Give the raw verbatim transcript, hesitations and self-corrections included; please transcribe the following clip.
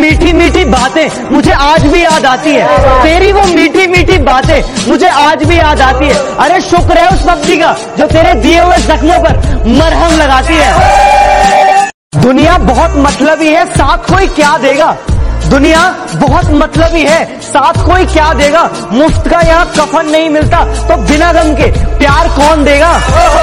मीठी मीठी बातें मुझे आज भी याद आती है, तेरी वो मीठी मीठी बातें मुझे आज भी याद आती है। अरे शुक्र है उस पक्षी का जो तेरे दिए हुए जख्मों पर मरहम लगाती है। दुनिया बहुत मतलबी है, साथ कोई क्या देगा। दुनिया बहुत मतलबी है, साथ कोई क्या देगा। मुफ्त का यहाँ कफन नहीं मिलता तो बिना गम के प्यार कौन देगा।